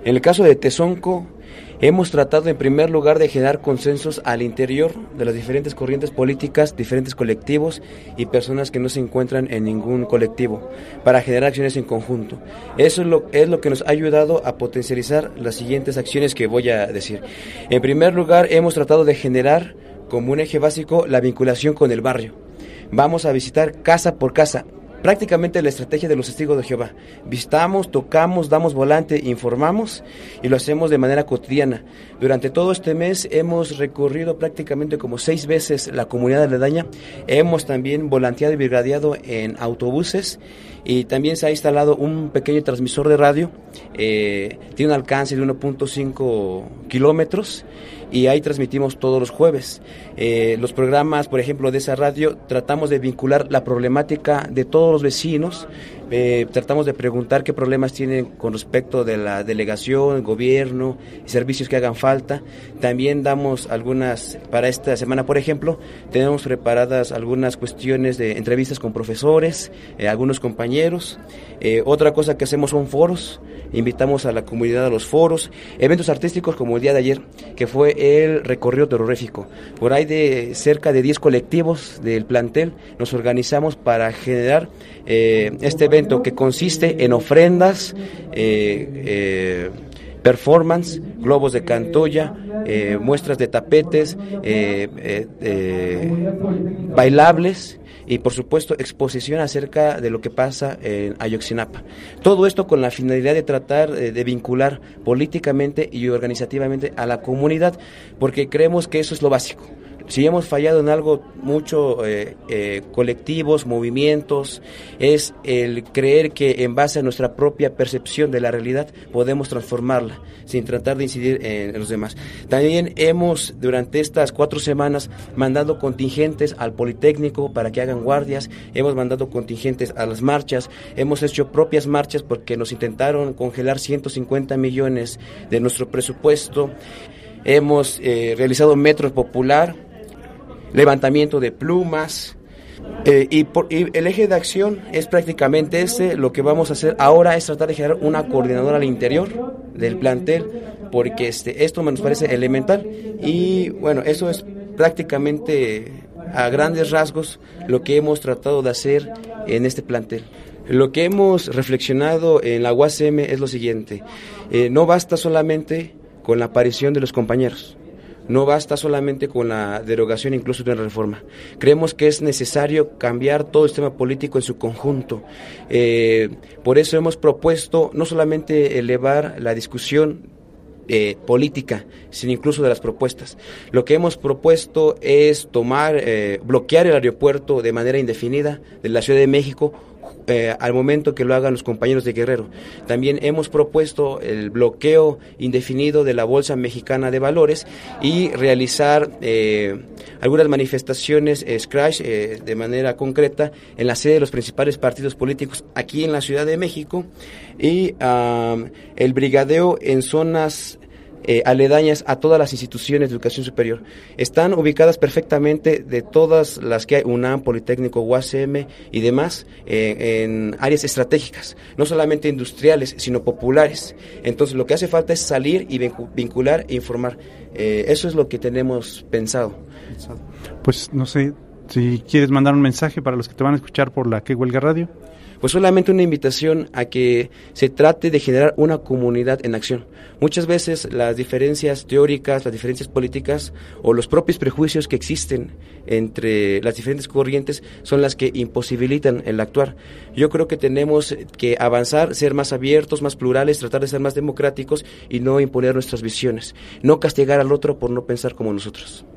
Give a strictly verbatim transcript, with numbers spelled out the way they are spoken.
En el caso de Tezonco, hemos tratado en primer lugar de generar consensos al interior de las diferentes corrientes políticas, diferentes colectivos y personas que no se encuentran en ningún colectivo, para generar acciones en conjunto. Eso es lo, es lo que nos ha ayudado a potencializar las siguientes acciones que voy a decir. En primer lugar, hemos tratado de generar como un eje básico la vinculación con el barrio. Vamos a visitar casa por casa. Prácticamente la estrategia de los testigos de Jehová. Visitamos, tocamos, damos volante, informamos y lo hacemos de manera cotidiana. Durante todo este mes hemos recorrido prácticamente como seis veces la comunidad aledaña. Hemos también volanteado y brigadeado en autobuses y también se ha instalado un pequeño transmisor de radio. Eh, tiene un alcance de uno punto cinco kilómetros y ahí transmitimos todos los jueves. Eh, los programas, por ejemplo, de esa radio, tratamos de vincular la problemática de todos los vecinos, eh, tratamos de preguntar qué problemas tienen con respecto de la delegación, el gobierno, servicios que hagan falta. También damos algunas, para esta semana, por ejemplo, tenemos preparadas algunas cuestiones de entrevistas con profesores, eh, algunos compañeros. Eh, otra cosa que hacemos son foros, invitamos a la comunidad a los foros, eventos artísticos como el día de ayer, que fue el recorrido terrorífico. Por ahí de cerca de diez colectivos del plantel nos organizamos para generar eh, este evento que consiste en ofrendas, eh, eh, performance, globos de cantoya, eh, muestras de tapetes, eh, eh, eh, bailables y por supuesto exposición acerca de lo que pasa en Ayotzinapa. Todo esto con la finalidad de tratar eh, de vincular políticamente y organizativamente a la comunidad, porque creemos que eso es lo básico. Si hemos fallado en algo mucho, eh, eh, colectivos, movimientos, es el creer que en base a nuestra propia percepción de la realidad podemos transformarla, sin tratar de incidir en, en los demás. También hemos, durante estas cuatro semanas, mandado contingentes al Politécnico para que hagan guardias, hemos mandado contingentes a las marchas, hemos hecho propias marchas porque nos intentaron congelar ciento cincuenta millones de nuestro presupuesto, hemos eh, realizado metro popular, levantamiento de plumas, eh, y, por, y el eje de acción es prácticamente ese. Lo que vamos a hacer ahora es tratar de generar una coordinadora al interior del plantel, porque este, esto nos parece elemental y bueno, eso es prácticamente a grandes rasgos lo que hemos tratado de hacer en este plantel. Lo que hemos reflexionado en la U A C M es lo siguiente: eh, no basta solamente con la aparición de los compañeros, no basta solamente con la derogación incluso de una reforma. Creemos que es necesario cambiar todo el sistema político en su conjunto. Eh, por eso hemos propuesto no solamente elevar la discusión eh, política, sino incluso de las propuestas. Lo que hemos propuesto es tomar, eh, bloquear el aeropuerto de manera indefinida de la Ciudad de México, Eh, al momento que lo hagan los compañeros de Guerrero. También hemos propuesto el bloqueo indefinido de la Bolsa Mexicana de Valores y realizar eh, algunas manifestaciones eh, scratch eh, de manera concreta en la sede de los principales partidos políticos aquí en la Ciudad de México y um, el brigadeo en zonas Eh, aledañas a todas las instituciones de educación superior. Están ubicadas perfectamente de todas las que hay, UNAM, Politécnico, U A C M y demás, eh, en áreas estratégicas, no solamente industriales, sino populares. Entonces lo que hace falta es salir y vincular e informar. Eh, eso es lo que tenemos pensado. Pues no sé, si quieres mandar un mensaje para los que te van a escuchar por la Que Huelga Radio. Pues solamente una invitación a que se trate de generar una comunidad en acción. Muchas veces las diferencias teóricas, las diferencias políticas o los propios prejuicios que existen entre las diferentes corrientes son las que imposibilitan el actuar. Yo creo que tenemos que avanzar, ser más abiertos, más plurales, tratar de ser más democráticos y no imponer nuestras visiones, no castigar al otro por no pensar como nosotros.